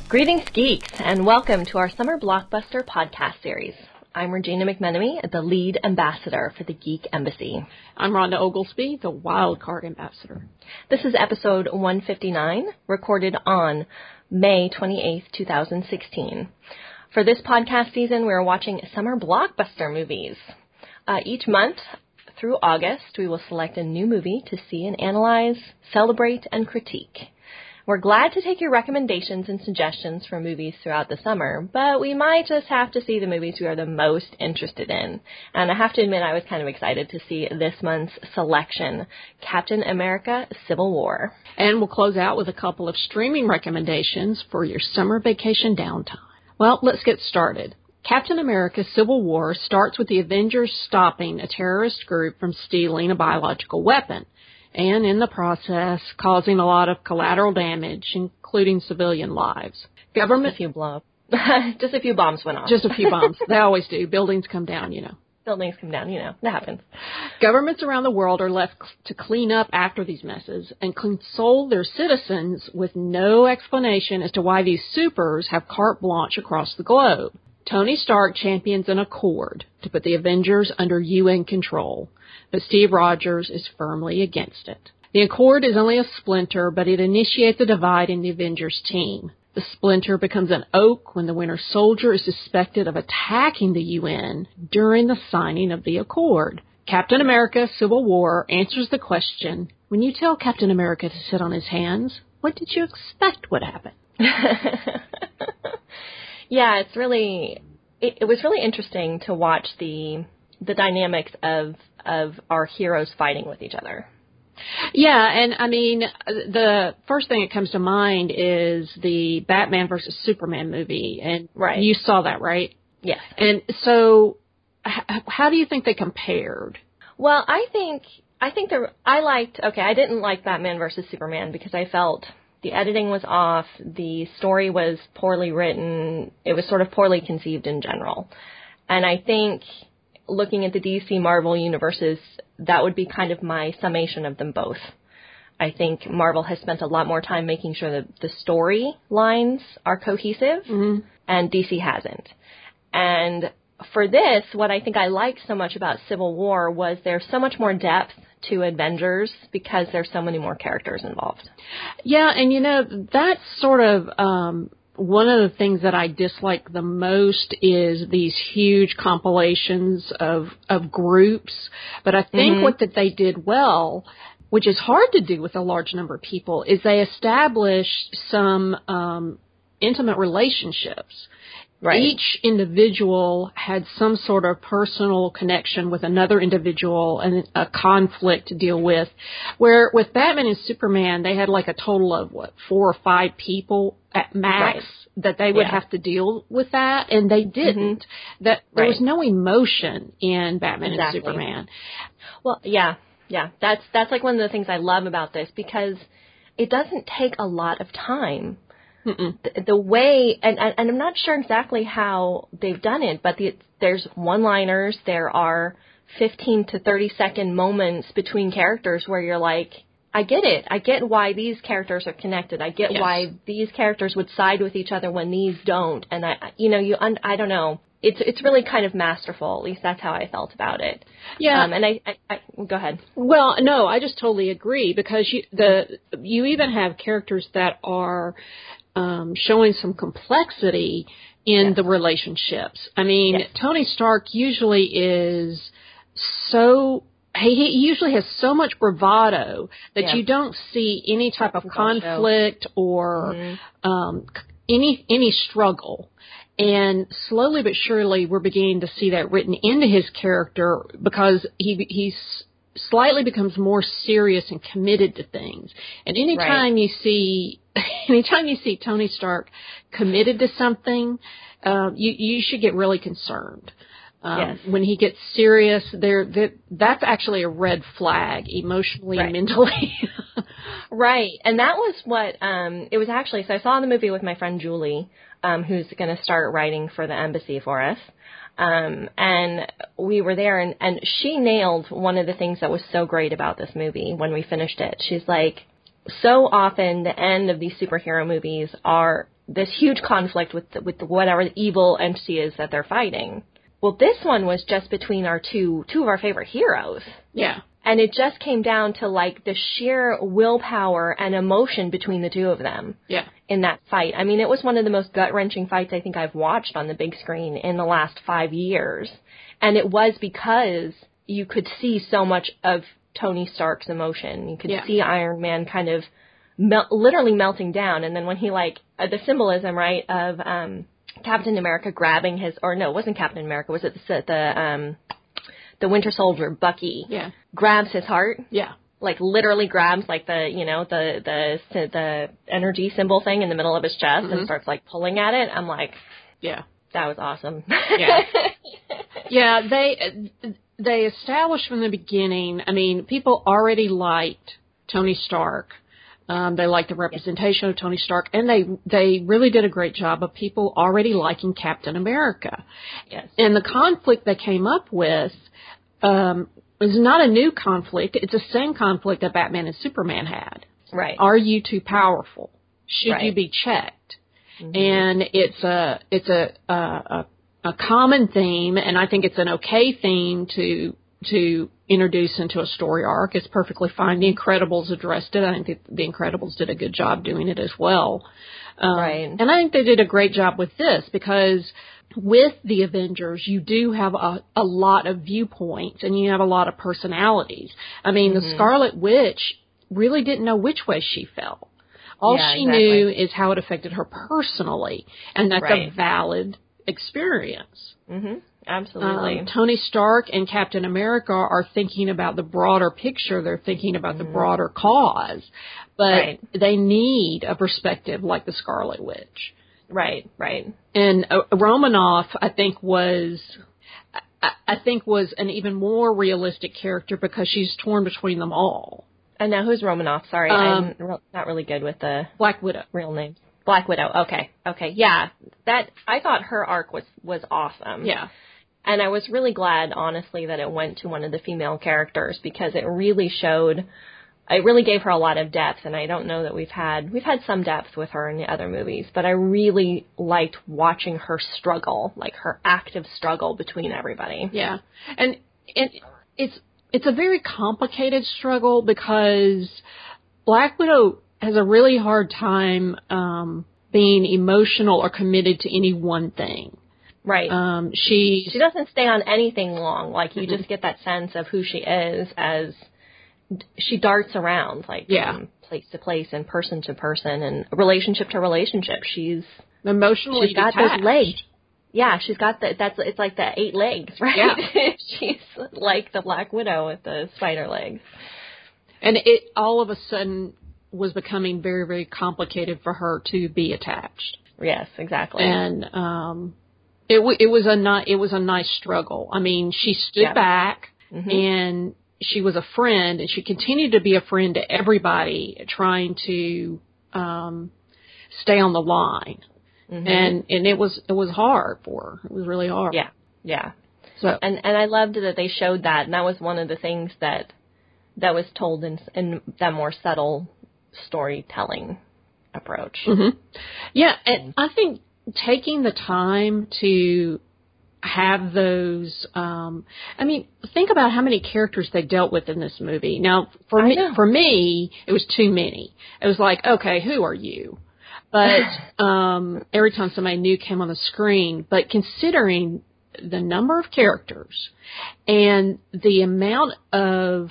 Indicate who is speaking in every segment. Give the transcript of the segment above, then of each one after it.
Speaker 1: Greetings, geeks, and welcome to our Summer Blockbuster podcast series. I'm Regina McMenemy, the lead ambassador for the Geek Embassy.
Speaker 2: I'm Rhonda Oglesby, the Wildcard ambassador.
Speaker 1: This is episode 159, recorded on May 28th, 2016. For this podcast season, we're watching summer blockbuster movies. Each month through August, we will select a new movie to see and analyze, celebrate, and critique. We're glad to take your recommendations and suggestions for movies throughout the summer, but we might just have to see the movies we are the most interested in. And I have to admit, I was kind of excited to see this month's selection, Captain America: Civil War.
Speaker 2: And we'll close out with a couple of streaming recommendations for your summer vacation downtime. Well, let's get started. Captain America: Civil War starts with the Avengers stopping a terrorist group from stealing a biological weapon, and in the process causing a lot of collateral damage, including civilian lives.
Speaker 1: Just a few bombs went off.
Speaker 2: Just a few bombs. They always do. Buildings come down,
Speaker 1: Buildings come down, that happens.
Speaker 2: Governments around the world are left to clean up after these messes and console their citizens with no explanation as to why these supers have carte blanche across the globe. Tony Stark champions an accord to put the Avengers under UN control, but Steve Rogers is firmly against it. The accord is only a splinter, but it initiates a divide in the Avengers team. The splinter becomes an oak when the Winter Soldier is suspected of attacking the UN during the signing of the accord. Captain America: Civil War answers the question, when you tell Captain America to sit on his hands, what did you expect would happen?
Speaker 1: Yeah, it was really interesting to watch the dynamics of our heroes fighting with each other.
Speaker 2: Yeah, and I mean, the first thing that comes to mind is the Batman versus Superman movie, and
Speaker 1: right.
Speaker 2: You saw that, right?
Speaker 1: Yes.
Speaker 2: And so, how do you think they compared?
Speaker 1: Well, I didn't like Batman versus Superman because I felt the editing was off, the story was poorly written, it was sort of poorly conceived in general. And I think looking at the DC Marvel universes, that would be kind of my summation of them both. I think Marvel has spent a lot more time making sure that the story lines are cohesive, and DC hasn't. And for this, what I think I liked so much about Civil War was there's so much more depth to Avengers because there's so many more characters involved.
Speaker 2: Yeah, and that's sort of one of the things that I dislike the most is these huge compilations of groups. But I think what that they did well, which is hard to do with a large number of people, is they established some intimate relationships.
Speaker 1: Right.
Speaker 2: Each individual had some sort of personal connection with another individual and a conflict to deal with. Where with Batman and Superman, they had like a total of, 4 or 5 people at max that they would have to deal with that, and they didn't. That there was no emotion in Batman and Superman.
Speaker 1: Well, yeah. That's like one of the things I love about this because it doesn't take a lot of time. The way, and I'm not sure exactly how they've done it, but there's one-liners, there are 15 to 30-second moments between characters where you're like, I get it. I get why these characters are connected. I get why these characters would side with each other when these don't. And I don't know. It's really kind of masterful. At least that's how I felt about it.
Speaker 2: Yeah.
Speaker 1: And I go ahead.
Speaker 2: Well, no, I just totally agree because you even have characters that are showing some complexity in the relationships. I mean, Tony Stark usually is so... He usually has so much bravado that you don't see any type of conflict or any struggle. And slowly but surely, we're beginning to see that written into his character because he slightly becomes more serious and committed to things. And anytime you see Tony Stark committed to something, you should get really concerned. When he gets serious, that's actually a red flag emotionally and mentally.
Speaker 1: Right. And that was what, it was actually, so I saw the movie with my friend Julie, who's going to start writing for the embassy for us. And we were there and she nailed one of the things that was so great about this movie when we finished it. She's like, so often the end of these superhero movies are this huge conflict with whatever the evil entity is that they're fighting. Well, this one was just between two of our favorite heroes.
Speaker 2: Yeah.
Speaker 1: And it just came down to, like, the sheer willpower and emotion between the two of them.
Speaker 2: Yeah.
Speaker 1: In that fight. I mean, it was one of the most gut-wrenching fights I think I've watched on the big screen in the last 5 years. And it was because you could see so much of Tony Stark's emotion. You could see Iron Man kind of literally melting down. And then when he, like, the symbolism, right, of Captain America grabbing his, or no, it wasn't Captain America, was it the Winter Soldier, Bucky, grabs his heart.
Speaker 2: Yeah.
Speaker 1: Like, literally grabs, like, the energy symbol thing in the middle of his chest and starts, like, pulling at it. I'm like,
Speaker 2: yeah,
Speaker 1: that was awesome.
Speaker 2: Yeah. Yeah, they established from the beginning, I mean, people already liked Tony Stark. They liked the representation of Tony Stark, and they really did a great job of people already liking Captain America.
Speaker 1: Yes.
Speaker 2: And the conflict they came up with is not a new conflict. It's the same conflict that Batman and Superman had.
Speaker 1: Right.
Speaker 2: Are you too powerful? Should you be checked? And it's a common theme, and I think it's an okay theme to introduce into a story arc. It's perfectly fine. The Incredibles addressed it. I think the Incredibles did a good job doing it as well.
Speaker 1: Right.
Speaker 2: And I think they did a great job with this because with the Avengers, you do have a lot of viewpoints and you have a lot of personalities. I mean, the Scarlet Witch really didn't know which way she felt. All she knew is how it affected her personally, and that's a valid experience.
Speaker 1: Absolutely.
Speaker 2: Tony Stark and Captain America are thinking about the broader picture. They're thinking about the broader cause, but they need a perspective like the Scarlet Witch.
Speaker 1: Right, right.
Speaker 2: And Romanoff, I think was an even more realistic character because she's torn between them all.
Speaker 1: And now who's Romanoff? Sorry, I'm not really good with the
Speaker 2: Black Widow
Speaker 1: real names. Black Widow. Okay. Yeah, that I thought her arc was awesome.
Speaker 2: Yeah.
Speaker 1: And I was really glad, honestly, that it went to one of the female characters because it really gave her a lot of depth. And I don't know that we've had some depth with her in the other movies, but I really liked watching her struggle, like her active struggle between everybody.
Speaker 2: Yeah. And it's a very complicated struggle because Black Widow has a really hard time being emotional or committed to any one thing.
Speaker 1: Right.
Speaker 2: She
Speaker 1: doesn't stay on anything long. Like, you just get that sense of who she is as she darts around, like, from place to place and person to person and relationship to relationship. She's
Speaker 2: emotionally
Speaker 1: got
Speaker 2: detached.
Speaker 1: those legs. Yeah, she's got it's like the 8 legs, right?
Speaker 2: Yeah.
Speaker 1: She's like the Black Widow with the spider legs.
Speaker 2: And it all of a sudden was becoming very, very complicated for her to be attached.
Speaker 1: Yes, exactly.
Speaker 2: And it was a nice struggle. I mean, she stood back and she was a friend, and she continued to be a friend to everybody, trying to stay on the line. And it was hard for her. It was really hard.
Speaker 1: Yeah, yeah.
Speaker 2: So
Speaker 1: and I loved that they showed that, and that was one of the things that was told in that more subtle storytelling approach.
Speaker 2: Yeah, and I think taking the time to have those, I mean, think about how many characters they dealt with in this movie. Now, for me, it was too many. It was like, okay, who are you? But every time somebody new came on the screen, but considering the number of characters and the amount of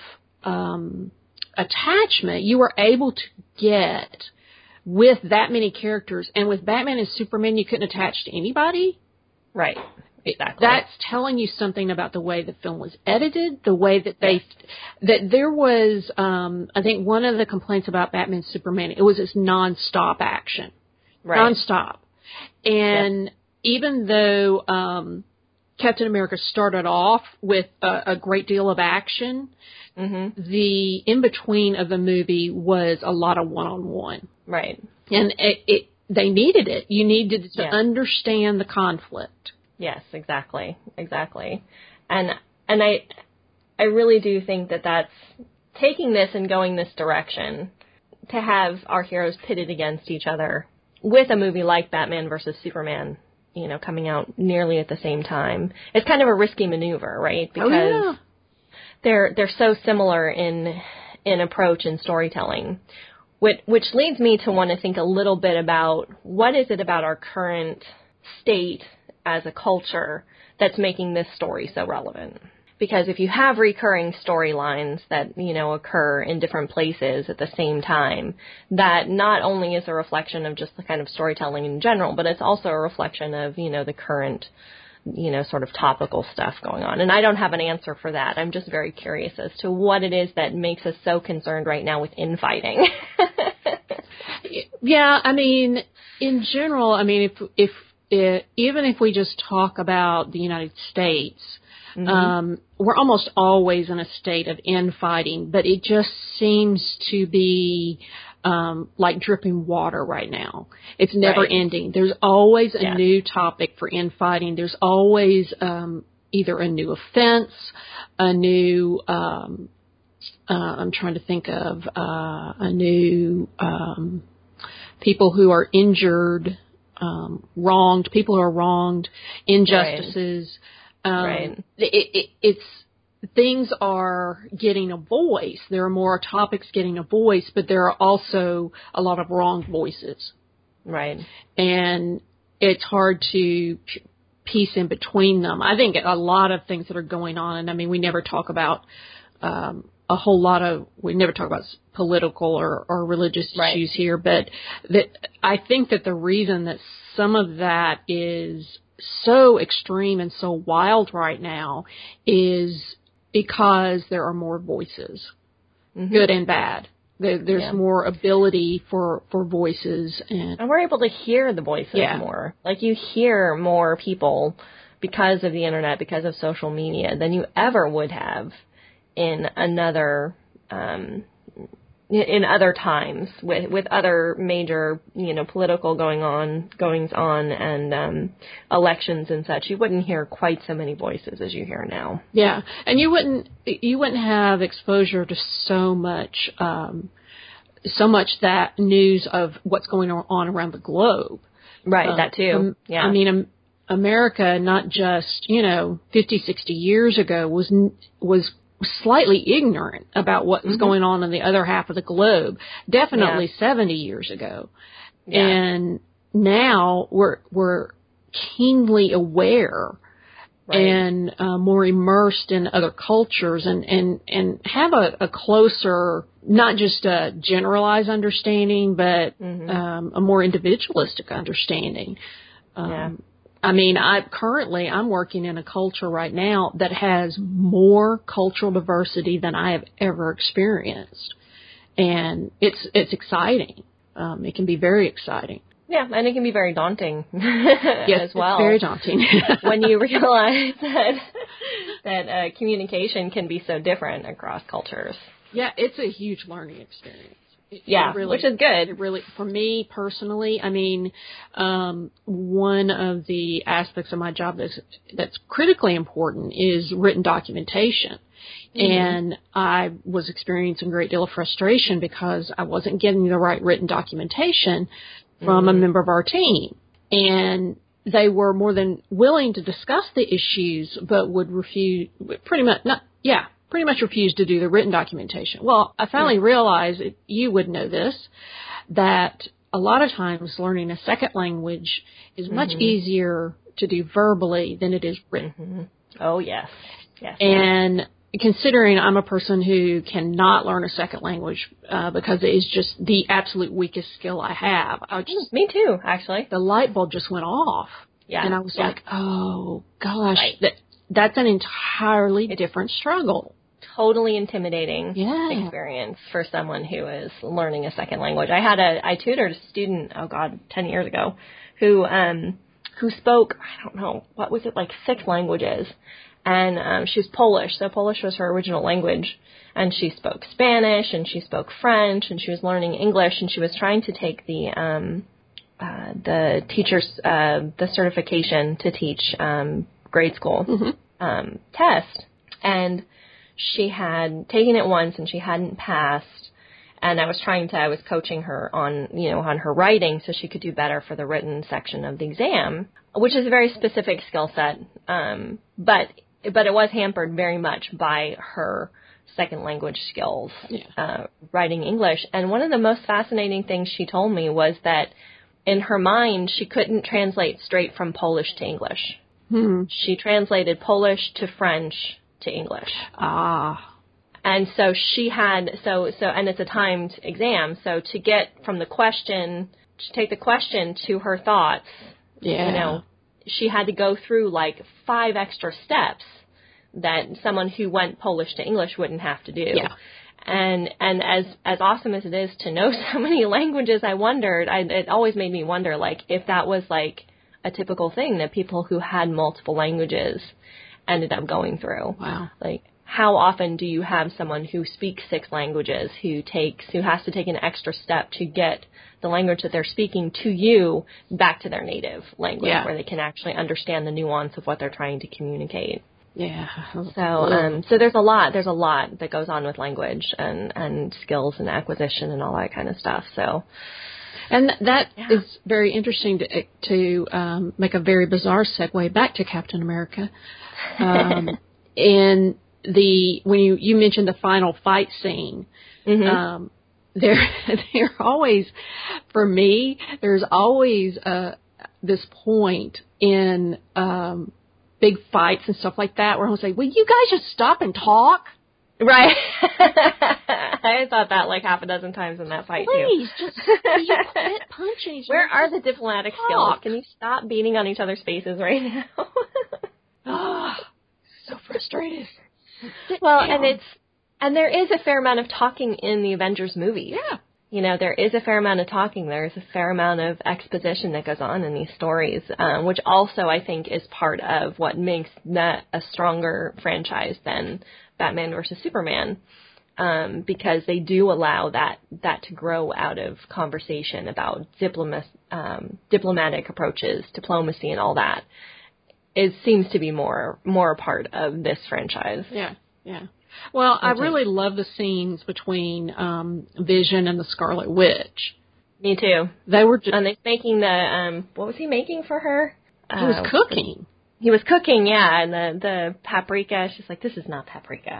Speaker 2: attachment you were able to get with that many characters, and with Batman and Superman, you couldn't attach to anybody.
Speaker 1: Right. Exactly.
Speaker 2: That's telling you something about the way the film was edited, the way that that there was, I think one of the complaints about Batman and Superman, it was this nonstop action.
Speaker 1: Right.
Speaker 2: Nonstop. And even though Captain America started off with a great deal of action, the in-between of the movie was a lot of one-on-one.
Speaker 1: Right.
Speaker 2: And they needed it. You needed to understand the conflict.
Speaker 1: Yes, exactly. And I really do think that that's taking this and going this direction, to have our heroes pitted against each other with a movie like Batman versus Superman, coming out nearly at the same time, it's kind of a risky maneuver, right? Because they're so similar in approach and storytelling, which leads me to want to think a little bit about what is it about our current state as a culture that's making this story so relevant. Because if you have recurring storylines that, occur in different places at the same time, that not only is a reflection of just the kind of storytelling in general, but it's also a reflection of, the current, sort of topical stuff going on. And I don't have an answer for that. I'm just very curious as to what it is that makes us so concerned right now with infighting.
Speaker 2: Yeah, I mean, in general, I mean, even if we just talk about the United States, we're almost always in a state of infighting, but it just seems to be like dripping water right now. It's never ending. There's always a new topic for infighting. There's always either a new offense, a new I'm trying to think of a new people who are injured, wronged, people who are wronged, injustices. It's things are getting a voice. There are more topics getting a voice, but there are also a lot of wrong voices.
Speaker 1: Right.
Speaker 2: And it's hard to piece in between them. I think a lot of things that are going on, and I mean, we never talk about we never talk about political or religious issues here, but I think that the reason that some of that is so extreme and so wild right now is because there are more voices, good and bad. There's more ability for voices. And
Speaker 1: we're able to hear the voices more. Like, you hear more people because of the internet, because of social media, than you ever would have in other times with other major, political goings on and elections and such. You wouldn't hear quite so many voices as you hear now.
Speaker 2: Yeah, and you wouldn't have exposure to so much that news of what's going on around the globe.
Speaker 1: Right, that too.
Speaker 2: I mean, America, not just 50, 60 years ago, was slightly ignorant about what was going on in the other half of the globe. Definitely 70 years ago. Yeah. And now we're keenly aware and more immersed in other cultures and have a closer, not just a generalized understanding, but a more individualistic understanding. I mean, I'm working in a culture right now that has more cultural diversity than I have ever experienced. And it's exciting. It can be very exciting.
Speaker 1: Yeah, and it can be very daunting
Speaker 2: as well. It's very daunting.
Speaker 1: When you realize that communication can be so different across cultures.
Speaker 2: Yeah, it's a huge learning experience.
Speaker 1: Which is good.
Speaker 2: It really, for me personally, I mean, one of the aspects of my job that's critically important is written documentation. And I was experiencing a great deal of frustration because I wasn't getting the right written documentation from a member of our team. And they were more than willing to discuss the issues, but would pretty much refused to do the written documentation. Well, I finally realized, you would know this, that a lot of times learning a second language is much easier to do verbally than it is written.
Speaker 1: Oh, yes.
Speaker 2: And considering I'm a person who cannot learn a second language because it is just the absolute weakest skill I have.
Speaker 1: Me too, actually.
Speaker 2: The light bulb just went off. Yeah. And I was like, oh, gosh, that's an entirely different struggle.
Speaker 1: Totally intimidating experience for someone who is learning a second language. I tutored a student, 10 years ago, who spoke, I don't know, what was it, like 6 languages. And she was Polish, so Polish was her original language. And she spoke Spanish, and she spoke French, and she was learning English, and she was trying to take the teacher's, the certification to teach grade school test. And she had taken it once, and she hadn't passed. And I was coaching her on, on her writing so she could do better for the written section of the exam, which is a very specific skill set. But it was hampered very much by her second language skills, writing English. And one of the most fascinating things she told me was that in her mind, she couldn't translate straight from Polish to English. She translated Polish to French to English. And so she had, and it's a timed exam, so to get from the question, to take the question to her thoughts, she had to go through like 5 extra steps that someone who went Polish to English wouldn't have to do. Yeah. And as awesome as it is to know so many languages, it always made me wonder, like, if that was like a typical thing that people who had multiple languages ended up going through.
Speaker 2: Wow.
Speaker 1: Like, how often do you have someone who speaks 6 languages who has to take an extra step to get the language that they're speaking to you back to their native language, where they can actually understand the nuance of what they're trying to communicate?
Speaker 2: Yeah.
Speaker 1: So there's a lot that goes on with language and skills and acquisition and all that kind of stuff. So,
Speaker 2: and that is very interesting to make a very bizarre segue back to Captain America. And when you mentioned the final fight scene, there always, for me, there's always this point in big fights and stuff like that where I'll say, will you guys just stop and talk?
Speaker 1: Right. I thought that like half a dozen times in that fight,
Speaker 2: Please,
Speaker 1: too.
Speaker 2: just you quit punching.
Speaker 1: Where are the diplomatic skills? Can you stop beating on each other's faces right now?
Speaker 2: So frustrated.
Speaker 1: Well, and there is a fair amount of talking in the Avengers movies.
Speaker 2: Yeah.
Speaker 1: There is a fair amount of talking. There is a fair amount of exposition that goes on in these stories, which also I think is part of what makes that a stronger franchise than Batman versus Superman, because they do allow that to grow out of conversation about diplomatic approaches, diplomacy, and all that. It seems to be more a part of this franchise.
Speaker 2: Yeah. Well, I really love the scenes between Vision and the Scarlet Witch.
Speaker 1: Me too.
Speaker 2: They were just...
Speaker 1: And they're making the, what was he making for her?
Speaker 2: He was cooking.
Speaker 1: He was cooking, yeah, and the paprika, she's like, this is not paprika.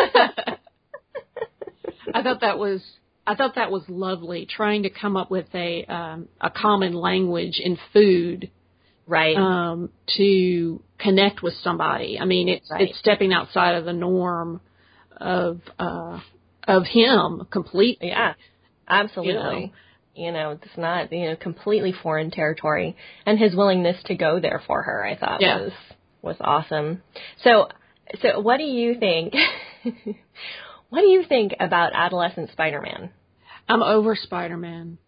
Speaker 2: I thought that was lovely, trying to come up with a common language in food.
Speaker 1: Right.
Speaker 2: To connect with somebody. I mean, it's stepping outside of the norm of him completely.
Speaker 1: Yeah, absolutely. It's not, completely foreign territory. And his willingness to go there for her, I thought was awesome. So what do you think? What do you think about adolescent Spider-Man?
Speaker 2: I'm over Spider-Man.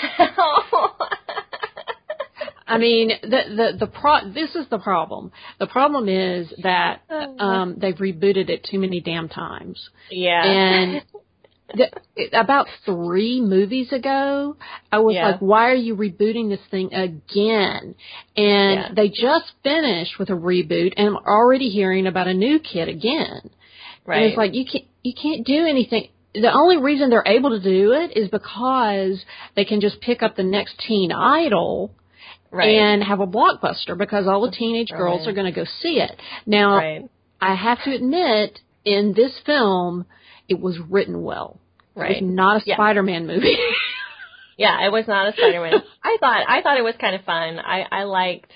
Speaker 2: I mean, this is the problem. The problem is that they've rebooted it too many damn times.
Speaker 1: Yeah.
Speaker 2: And about 3 movies ago, I was like, why are you rebooting this thing again? And they just finished with a reboot, and I'm already hearing about a new kid again. Right. And it's like, you can't do anything. The only reason they're able to do it is because they can just pick up the next teen idol. Right. And have a blockbuster because all the teenage girls are going to go see it. Now, I have to admit, in this film, it was written well. Right. It was not a Spider-Man movie.
Speaker 1: Yeah, it was not a Spider-Man. I thought it was kind of fun. I liked,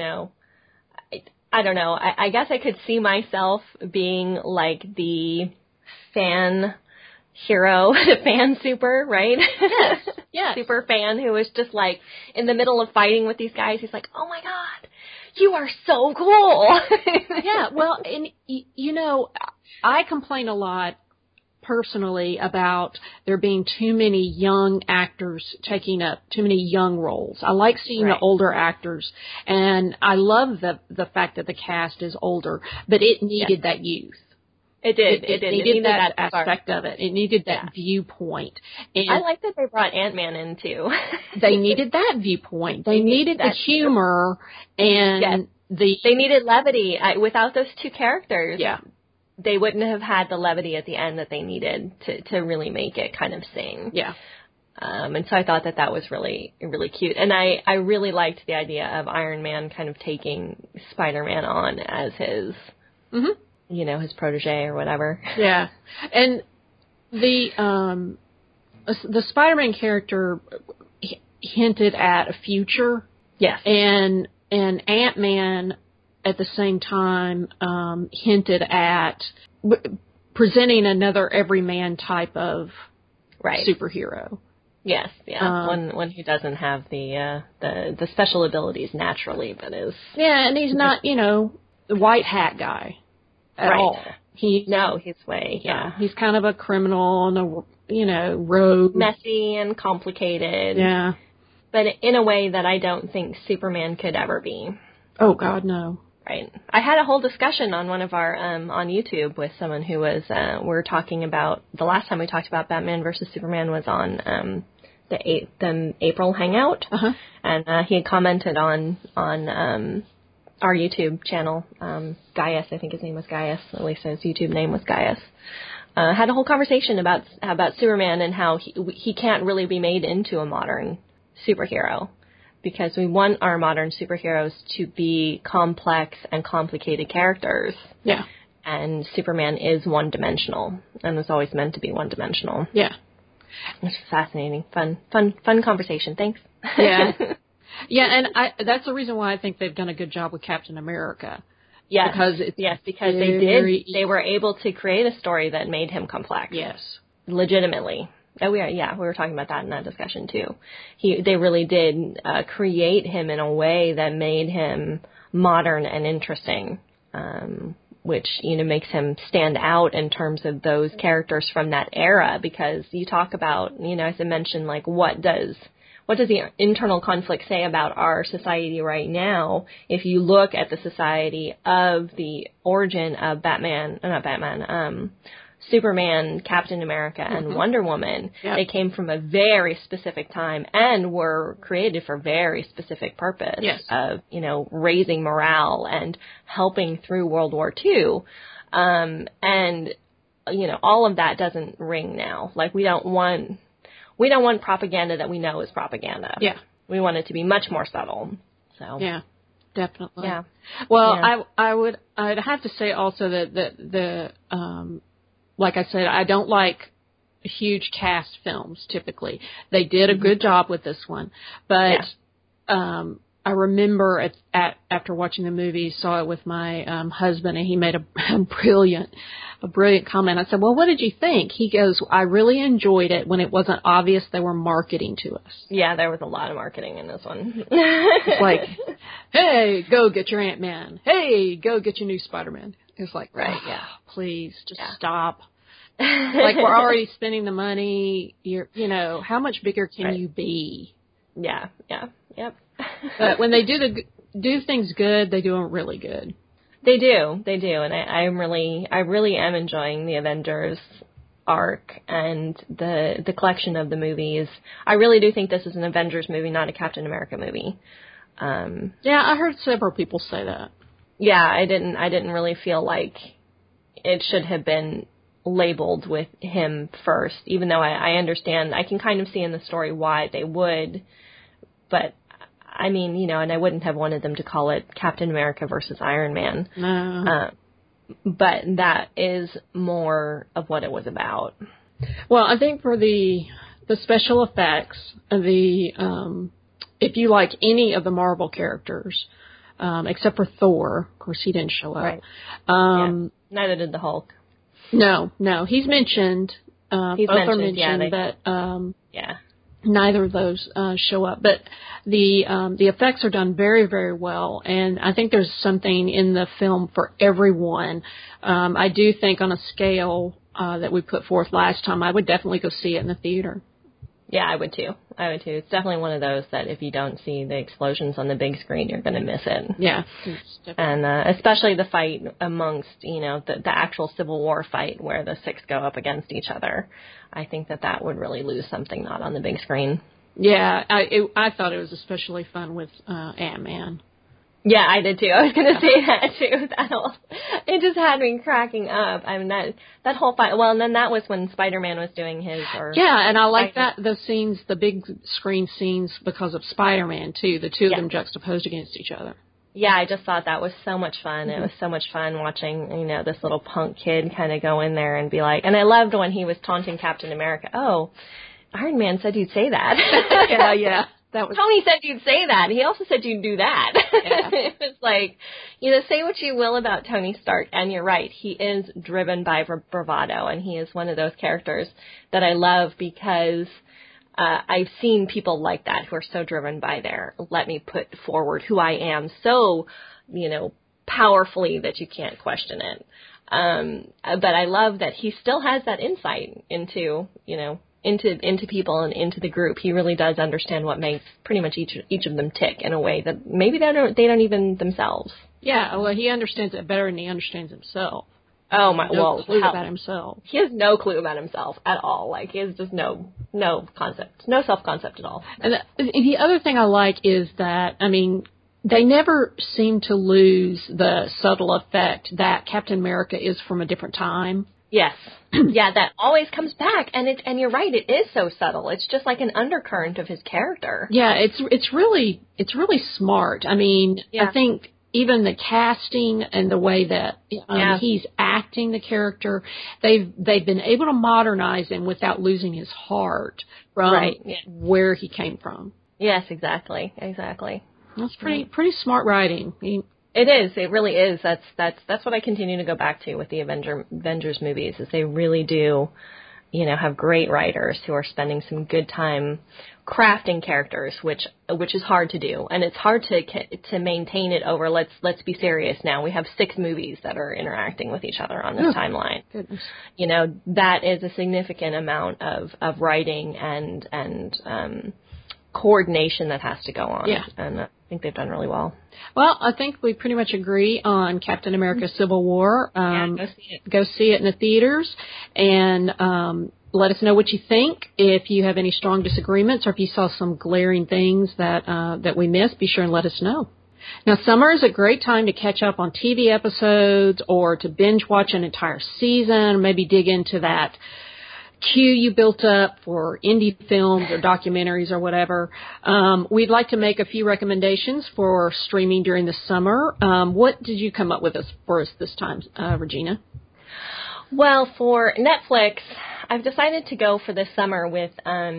Speaker 1: I don't know. I guess I could see myself being like the fan hero, the fan super, right?
Speaker 2: Yes.
Speaker 1: Super fan who was just like in the middle of fighting with these guys. He's like, oh my God, you are so cool.
Speaker 2: Yeah, well, and I complain a lot personally about there being too many young actors taking up too many young roles. I like seeing the older actors, and I love the fact that the cast is older, but it needed that youth.
Speaker 1: It did.
Speaker 2: It needed that aspect of it. It needed that viewpoint. And
Speaker 1: I like that they brought Ant-Man in, too.
Speaker 2: They needed that viewpoint. They needed the humor and
Speaker 1: they needed levity. Without those 2 characters, they wouldn't have had the levity at the end that they needed to really make it kind of sing.
Speaker 2: Yeah.
Speaker 1: And so I thought that was really, really cute. And I really liked the idea of Iron Man kind of taking Spider-Man on as his, his protege or whatever.
Speaker 2: Yeah. And the Spider-Man character hinted at a future.
Speaker 1: Yes.
Speaker 2: And Ant-Man at the same time hinted at presenting another everyman type of superhero.
Speaker 1: Yes, yeah, one who doesn't have the special abilities naturally, but is
Speaker 2: and he's not the white hat guy at all. He's
Speaker 1: way
Speaker 2: he's kind of a criminal and a rogue,
Speaker 1: messy and complicated.
Speaker 2: Yeah,
Speaker 1: but in a way that I don't think Superman could ever be.
Speaker 2: Oh God, no.
Speaker 1: Right. I had a whole discussion on one of our on YouTube with someone who was we were talking about the last time we talked about Batman versus Superman was on the April Hangout, and he had commented on our YouTube channel, Gaius, I think his name was Gaius, at least his YouTube name was Gaius. Had a whole conversation about Superman and how he can't really be made into a modern superhero, because we want our modern superheroes to be complex and complicated characters.
Speaker 2: Yeah. And
Speaker 1: Superman is one-dimensional and was always meant to be one-dimensional.
Speaker 2: Yeah.
Speaker 1: Which is fascinating. Fun conversation. Thanks.
Speaker 2: Yeah. Yeah, and that's the reason why I think they've done a good job with Captain America.
Speaker 1: Yes.
Speaker 2: Because
Speaker 1: they were able to create a story that made him complex.
Speaker 2: Yes.
Speaker 1: Legitimately. We were talking about that in that discussion too. They really did create him in a way that made him modern and interesting, which makes him stand out in terms of those characters from that era. Because you talk about, as I mentioned, like what does the internal conflict say about our society right now? If you look at the society of the origin of Superman, Captain America, and Wonder Woman, they came from a very specific time and were created for very specific purpose of, raising morale and helping through World War II. And, all of that doesn't ring now. Like, we don't want propaganda that we know is propaganda.
Speaker 2: Yeah.
Speaker 1: We want it to be much more subtle. So.
Speaker 2: Yeah. Definitely.
Speaker 1: Yeah.
Speaker 2: Well, I'd have to say also that the like I said, I don't like huge cast films typically. They did a good job with this one, but I remember after watching the movie, saw it with my husband, and he made a brilliant comment. I said, "Well, what did you think?" He goes, "I really enjoyed it when it wasn't obvious they were marketing to us."
Speaker 1: Yeah, there was a lot of marketing in this one.
Speaker 2: It's like, "Hey, go get your Ant-Man. Hey, go get your new Spider-Man." It's like, please just stop. Like, we're already spending the money. How much bigger can you be?
Speaker 1: Yeah. Yep.
Speaker 2: But when they do things good, they do them really good.
Speaker 1: They do, and I really am enjoying the Avengers arc and the collection of the movies. I really do think this is an Avengers movie, not a Captain America movie.
Speaker 2: Yeah, I heard several people say that.
Speaker 1: Yeah, I didn't really feel like it should have been labeled with him first, even though I understand, I can kind of see in the story why they would, but I mean, and I wouldn't have wanted them to call it Captain America versus Iron Man.
Speaker 2: No.
Speaker 1: But that is more of what it was about.
Speaker 2: Well, I think for the special effects, if you like any of the Marvel characters, except for Thor, of course he didn't show up.
Speaker 1: Right. Neither did the Hulk.
Speaker 2: No, he's mentioned.
Speaker 1: He's
Speaker 2: both are
Speaker 1: mentioned,
Speaker 2: but
Speaker 1: yeah.
Speaker 2: Neither of those show up, but the effects are done very, very well, and I think there's something in the film for everyone. I do think on a scale that we put forth last time, I would definitely go see it in the theater.
Speaker 1: Yeah, I would too. It's definitely one of those that if you don't see the explosions on the big screen, you're going to miss it.
Speaker 2: Yeah.
Speaker 1: And especially the fight amongst, the actual Civil War fight where the six go up against each other. I think that would really lose something not on the big screen.
Speaker 2: Yeah, I thought it was especially fun with Ant-Man.
Speaker 1: Yeah, I did too. I was going to say that too. It just had me cracking up. I mean, that whole fight. Well, and then that was when Spider-Man was doing his.
Speaker 2: Yeah, and I like the scenes, the big screen scenes, because of Spider-Man too. The two of them juxtaposed against each other.
Speaker 1: Yeah, I just thought that was so much fun. Mm-hmm. It was so much fun watching, this little punk kid kind of go in there and be like, and I loved when he was taunting Captain America. Oh, Iron Man said you'd say that.
Speaker 2: Yeah.
Speaker 1: Tony said you'd say that. He also said you'd do that. Yeah. It's like, say what you will about Tony Stark, and you're right. He is driven by bravado, and he is one of those characters that I love because I've seen people like that who are so driven by let me put forward who I am so, powerfully that you can't question it. But I love that he still has that insight into people and into the group. He really does understand what makes pretty much each of them tick in a way that maybe they don't even themselves.
Speaker 2: Yeah, well, he understands it better than he understands himself.
Speaker 1: Oh my!
Speaker 2: No clue about himself.
Speaker 1: He has no clue about himself at all. Like, he has just no concept, no self-concept at all.
Speaker 2: And the other thing I like is that, they never seem to lose the subtle effect that Captain America is from a different time.
Speaker 1: Yes. Yeah, that always comes back, and you're right, it is so subtle. It's just like an undercurrent of his character.
Speaker 2: Yeah, it's really smart. I think even the casting and the way that he's acting the character, they've been able to modernize him without losing his heart from where he came from.
Speaker 1: Yes, exactly.
Speaker 2: That's pretty smart writing.
Speaker 1: It is. It really is. That's what I continue to go back to with the Avengers movies, is they really do, have great writers who are spending some good time crafting characters, which is hard to do, and it's hard to maintain it over. Let's be serious now. We have 6 movies that are interacting with each other on this timeline.
Speaker 2: Goodness.
Speaker 1: That is a significant amount of writing and coordination that has to go on.
Speaker 2: Yeah.
Speaker 1: And I think they've done really well.
Speaker 2: Well, I think we pretty much agree on Captain America Civil War.
Speaker 1: Go see it.
Speaker 2: Go see it in the theaters, and let us know what you think. If you have any strong disagreements or if you saw some glaring things that we missed, be sure and let us know. Now, summer is a great time to catch up on TV episodes or to binge watch an entire season, maybe dig into that queue you built up for indie films or documentaries or whatever. We'd like to make a few recommendations for streaming during the summer. What did you come up with for us this time, Regina?
Speaker 1: Well, for Netflix, I've decided to go for this summer with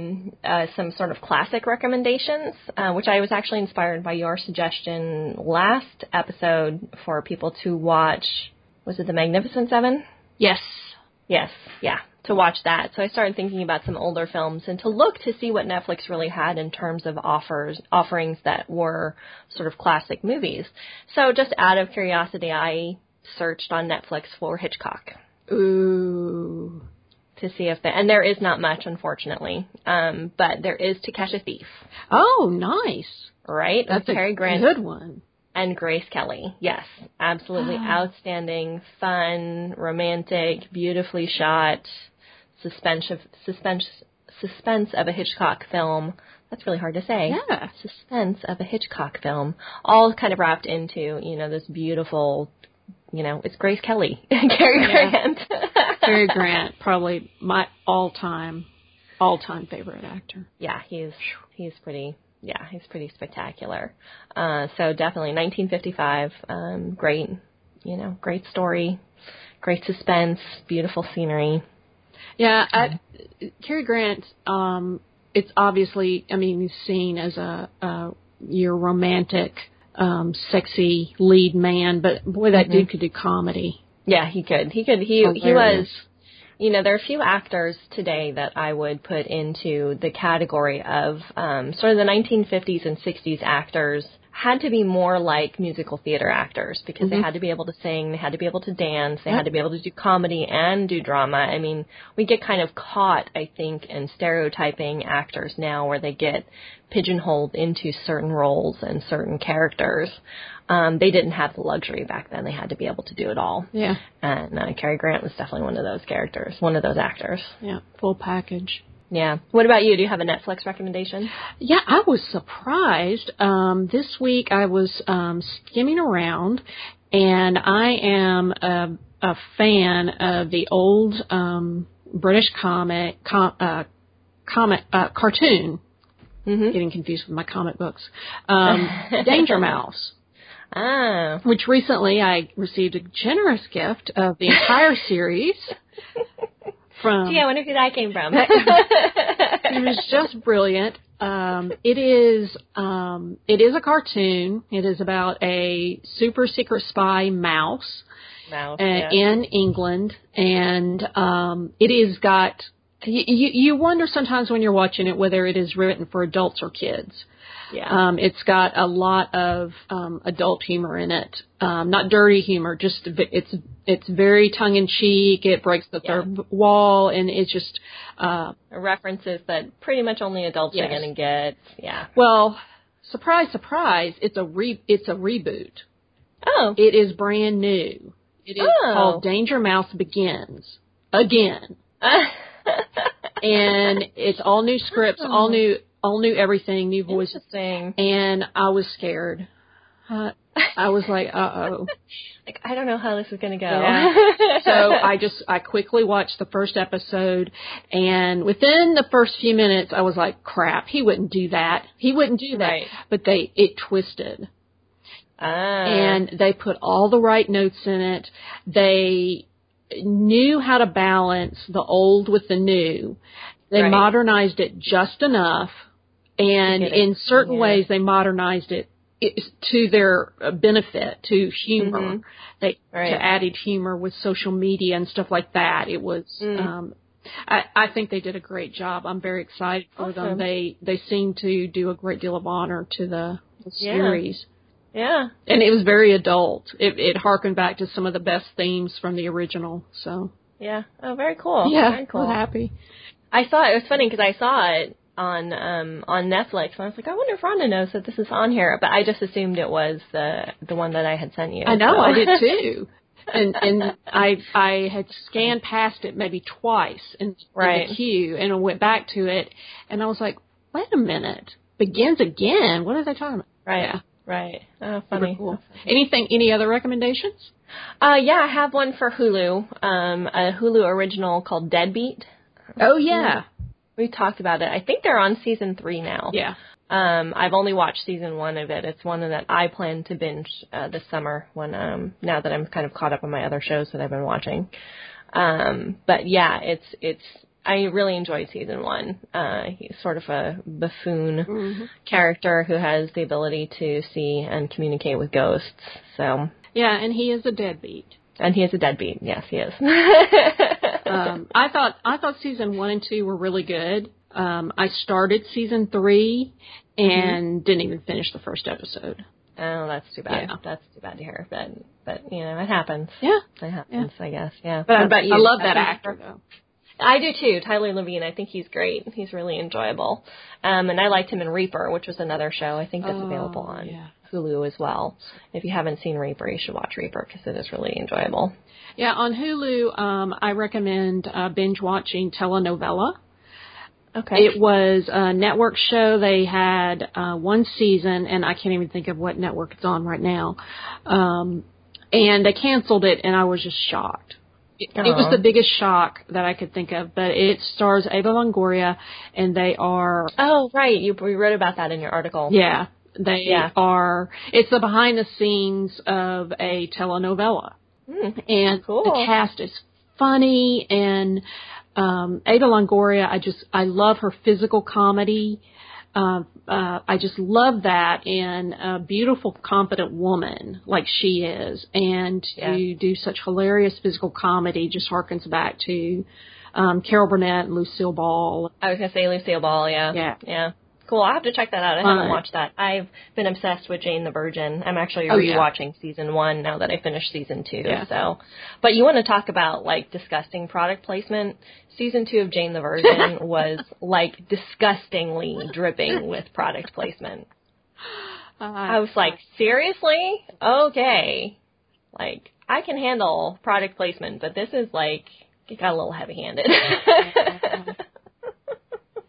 Speaker 1: some sort of classic recommendations, which I was actually inspired by your suggestion last episode for people to watch. Was it The Magnificent Seven?
Speaker 2: Yes.
Speaker 1: Yes, yeah, to watch that. So I started thinking about some older films and to look to see what Netflix really had in terms of offerings that were sort of classic movies. So just out of curiosity, I searched on Netflix for Hitchcock.
Speaker 2: Ooh.
Speaker 1: To see if and there is not much, unfortunately, but there is To Catch a Thief.
Speaker 2: Oh, nice.
Speaker 1: Right?
Speaker 2: That's
Speaker 1: Cary Grant.
Speaker 2: A good one.
Speaker 1: And Grace Kelly. Yes, absolutely outstanding, fun, romantic, beautifully shot, suspense of a Hitchcock film. That's really hard to say.
Speaker 2: Yeah.
Speaker 1: Suspense of a Hitchcock film. All kind of wrapped into, this beautiful, it's Grace Kelly. Cary Grant.
Speaker 2: Cary Grant, probably my all-time favorite actor.
Speaker 1: Yeah, he's pretty spectacular. So definitely 1955, great story, great suspense, beautiful scenery.
Speaker 2: Yeah, Cary Grant, it's obviously, he's seen as your romantic, sexy lead man, but boy, that dude could do comedy.
Speaker 1: Yeah, he could. He was, there are a few actors today that I would put into the category of sort of the 1950s and 60s actors had to be more like musical theater actors because they had to be able to sing, they had to be able to dance, they had to be able to do comedy and do drama. I mean, we get kind of caught, I think, in stereotyping actors now where they get pigeonholed into certain roles and certain characters. They didn't have the luxury back then. They had to be able to do it all.
Speaker 2: Yeah.
Speaker 1: And Cary Grant was definitely one of those actors.
Speaker 2: Yeah, full package.
Speaker 1: Yeah. What about you? Do you have a Netflix recommendation?
Speaker 2: Yeah, I was surprised. This week I was skimming around, and I am a fan of the old British cartoon.
Speaker 1: Mm-hmm.
Speaker 2: Getting confused with my comic books. Danger Mouse.
Speaker 1: Ah.
Speaker 2: Which recently I received a generous gift of the entire series.
Speaker 1: Gee, I wonder who that came from.
Speaker 2: It was just brilliant. It is a cartoon. It is about a super secret spy mouse, in England, and it is got. You wonder sometimes when you're watching it whether it is written for adults or kids.
Speaker 1: Yeah.
Speaker 2: It's got a lot of adult humor in it. Not dirty humor, just it's very tongue in cheek. It breaks the third wall, and it's just
Speaker 1: references that pretty much only adults are going to get. Yeah.
Speaker 2: Well, surprise, surprise! It's a reboot.
Speaker 1: Oh.
Speaker 2: It is brand new. It is called Danger Mouse Begins again. And it's all new scripts, all new everything, new voices.
Speaker 1: Interesting.
Speaker 2: And I was scared. I was like, uh-oh.
Speaker 1: Like, I don't know how this is going to go.
Speaker 2: Yeah. So I quickly watched the first episode, and within the first few minutes, I was like, crap, he wouldn't do that. He wouldn't do that.
Speaker 1: Right.
Speaker 2: But it twisted. And they put all the right notes in it. They knew how to balance the old with the new. They modernized it just enough, and in certain ways they modernized it to their benefit, to humor.
Speaker 1: Mm-hmm.
Speaker 2: They to added humor with social media and stuff like that. It was I think they did a great job. I'm very excited for them. They seem to do a great deal of honor to the series.
Speaker 1: Yeah.
Speaker 2: And it was very adult. It harkened back to some of the best themes from the original. So.
Speaker 1: Yeah. Oh, very cool.
Speaker 2: Yeah.
Speaker 1: Very cool.
Speaker 2: I'm happy.
Speaker 1: I saw it. It was funny because I saw it on Netflix, and I was like, I wonder if Rhonda knows that this is on here. But I just assumed it was the one that I had sent you.
Speaker 2: I know, I did too. And I had scanned past it maybe twice in the queue, and I went back to it, and I was like, wait a minute, Begins again? What are they talking about?
Speaker 1: Right.
Speaker 2: Yeah.
Speaker 1: Right. Oh, funny.
Speaker 2: Cool. Any other recommendations?
Speaker 1: Yeah, I have one for Hulu. A Hulu original called Deadbeat.
Speaker 2: Oh, yeah.
Speaker 1: We talked about it. I think they're on season 3 now.
Speaker 2: Yeah.
Speaker 1: I've only watched season 1 of it. It's one that I plan to binge this summer when now that I'm kind of caught up on my other shows that I've been watching. But yeah, it's I really enjoyed season 1. He's sort of a buffoon character who has the ability to see and communicate with ghosts. So
Speaker 2: yeah, and he is a deadbeat.
Speaker 1: And he is a deadbeat. Yes, he is.
Speaker 2: I thought season 1 and 2 were really good. I started season 3 and didn't even finish the first episode.
Speaker 1: Oh, that's too bad.
Speaker 2: Yeah.
Speaker 1: That's too bad to hear. But you know, it happens.
Speaker 2: Yeah,
Speaker 1: it happens. Yeah. I guess. Yeah.
Speaker 2: But I love that actor though.
Speaker 1: I do too, Tyler Levine. I think he's great. He's really enjoyable. And I liked him in Reaper, which was another show I think that's available on Hulu as well. If you haven't seen Reaper, you should watch Reaper because it is really enjoyable.
Speaker 2: Yeah, on Hulu, I recommend binge watching Telenovela.
Speaker 1: Okay.
Speaker 2: It was a network show. They had one season, and I can't even think of what network it's on right now. And they canceled it, and I was just shocked. It was the biggest shock that I could think of, but it stars Eva Longoria, and they are...
Speaker 1: Oh, right. You wrote about that in your article.
Speaker 2: Yeah. They are... It's the behind the scenes of a telenovela. And
Speaker 1: cool.
Speaker 2: The cast is funny, and Eva Longoria, I love her physical comedy. I just love that in a beautiful, competent woman like she is. And to do such hilarious physical comedy just harkens back to Carol Burnett and Lucille Ball.
Speaker 1: I was going to say Lucille Ball, yeah. Cool, I'll have to check that out. I haven't watched that. I've been obsessed with Jane the Virgin. I'm actually rewatching season 1 now that I finished season 2.
Speaker 2: Yeah.
Speaker 1: So, but you want to talk about, like, disgusting product placement? Season 2 of Jane the Virgin was, like, disgustingly dripping with product placement. I was like, seriously? Okay. Like, I can handle product placement, but this is, like, it got a little heavy-handed.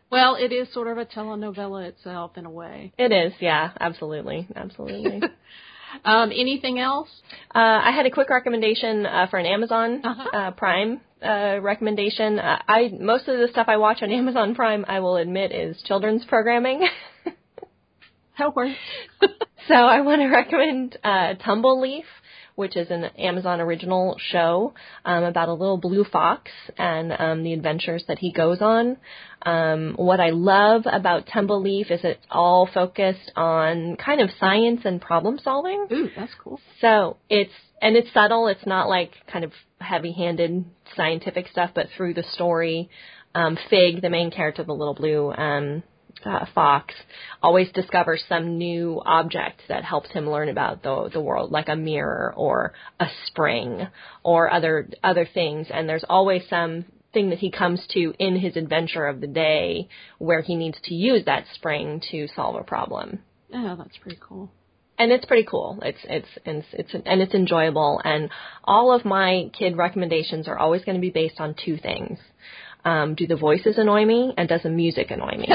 Speaker 2: Well, it is sort of a telenovela itself in a way.
Speaker 1: It is, yeah, absolutely.
Speaker 2: Anything else?
Speaker 1: I had a quick recommendation for an Amazon Prime recommendation. Most of the stuff I watch on Amazon Prime, I will admit, is children's programming.
Speaker 2: How works.
Speaker 1: So I want to recommend Tumbleleaf, which is an Amazon original show about a little blue fox and the adventures that he goes on. What I love about Tumbleleaf is it's all focused on kind of science and problem solving.
Speaker 2: Ooh, that's cool.
Speaker 1: So it's subtle. It's not like kind of heavy-handed scientific stuff, but through the story, Fig, the main character, the little blue fox, always discovers some new object that helps him learn about the world, like a mirror or a spring or other things. And there's always some thing that he comes to in his adventure of the day where he needs to use that spring to solve a problem.
Speaker 2: Oh, that's pretty cool.
Speaker 1: And it's pretty cool. It's enjoyable. And all of my kid recommendations are always going to be based on two things. Do the voices annoy me, and does the music annoy me?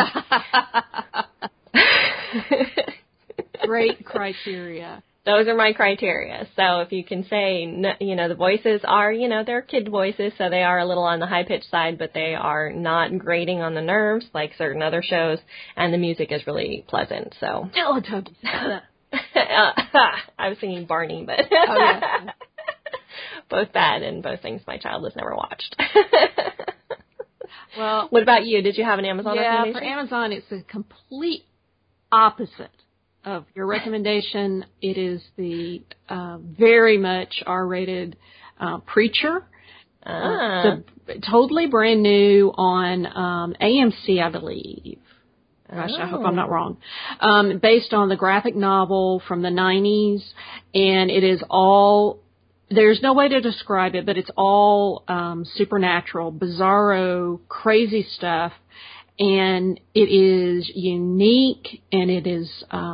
Speaker 2: Great criteria.
Speaker 1: Those are my criteria. So if you can say, the voices are, they're kid voices, so they are a little on the high-pitched side, but they are not grating on the nerves like certain other shows, and the music is really pleasant. So
Speaker 2: Teletubbies.
Speaker 1: I was singing Barney, but
Speaker 2: oh, yeah.
Speaker 1: Both bad and both things my child has never watched.
Speaker 2: Well,
Speaker 1: what about you? Did you have an Amazon recommendation?
Speaker 2: Yeah, for Amazon, it's the complete opposite of your recommendation. It is the very much R-rated Preacher. It's totally brand new on AMC, I believe. Gosh, I hope I'm not wrong. Based on the graphic novel from the 90s, and it is all... There's no way to describe it, but it's all supernatural, bizarro, crazy stuff, and it is unique, and it is,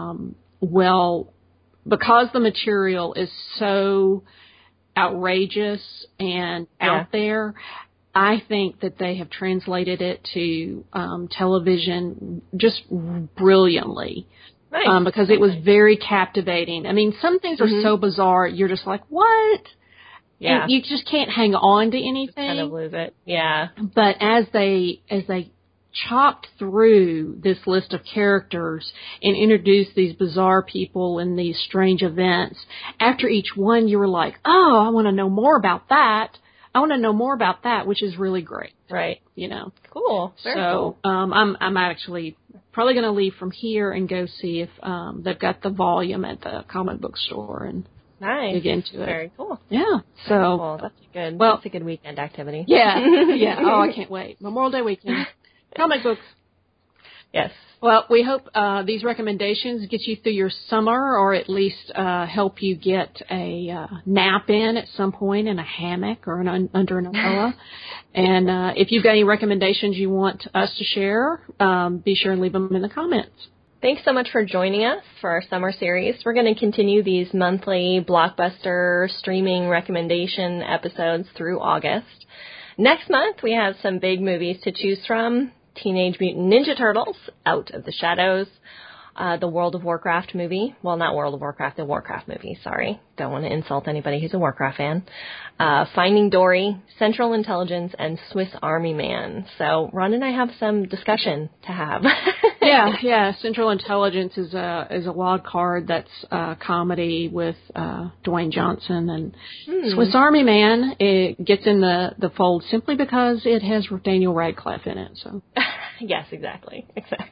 Speaker 2: because the material is so outrageous and out there, I think that they have translated it to television just brilliantly.
Speaker 1: Nice.
Speaker 2: Because it was very captivating. I mean, some things are so bizarre, you're just like, what?
Speaker 1: Yeah.
Speaker 2: And you just can't hang on to anything.
Speaker 1: Kind of lose it. Yeah.
Speaker 2: But as they chopped through this list of characters and introduced these bizarre people and these strange events, after each one you were like, oh, I want to know more about that. I want to know more about that, which is really great.
Speaker 1: Right.
Speaker 2: Cool.
Speaker 1: Very cool.
Speaker 2: I'm actually probably going to leave from here and go see if they've got the volume at the comic book store and dig into it.
Speaker 1: Very cool.
Speaker 2: Yeah. So
Speaker 1: cool. That's a good weekend activity.
Speaker 2: Yeah. Yeah. Oh, I can't wait. Memorial Day weekend. Comic books.
Speaker 1: Yes.
Speaker 2: Well, we hope these recommendations get you through your summer, or at least help you get a nap in at some point in a hammock or under an umbrella. And if you've got any recommendations you want us to share, be sure and leave them in the comments.
Speaker 1: Thanks so much for joining us for our summer series. We're going to continue these monthly blockbuster streaming recommendation episodes through August. Next month, we have some big movies to choose from. Teenage Mutant Ninja Turtles, Out of the Shadows, the World of Warcraft movie. Well, not World of Warcraft, the Warcraft movie, sorry. Don't want to insult anybody who's a Warcraft fan. Finding Dory, Central Intelligence, and Swiss Army Man. So Ron and I have some discussion to have.
Speaker 2: Yeah. Central Intelligence is a wild card that's a comedy with Dwayne Johnson, and Swiss Army Man, it gets in the fold simply because it has Daniel Radcliffe in it. So
Speaker 1: yes, exactly.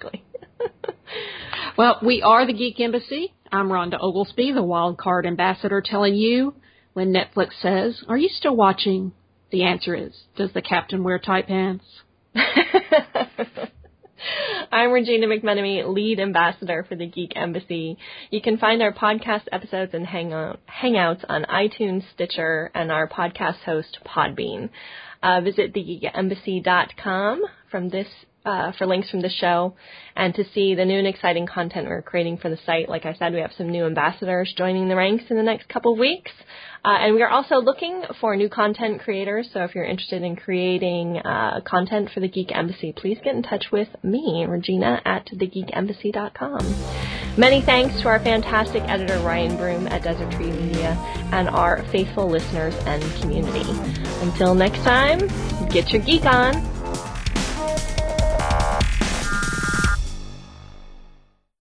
Speaker 2: Well, we are the Geek Embassy. I'm Rhonda Oglesby, the wild card ambassador, telling you when Netflix says, "Are you still watching?" The answer is, does the captain wear tight pants?
Speaker 1: I'm Regina McMenemy, lead ambassador for the Geek Embassy. You can find our podcast episodes and hangouts on iTunes, Stitcher, and our podcast host, Podbean. Visit thegeekembassy.com. From this for links from the show and to see the new and exciting content we're creating for the site. Like I said, we have some new ambassadors joining the ranks in the next couple of weeks. And we are also looking for new content creators. So if you're interested in creating content for the Geek Embassy, please get in touch with me, Regina, at thegeekembassy.com. Many thanks to our fantastic editor, Ryan Broom at Desert Tree Media, and our faithful listeners and community. Until next time, get your geek on.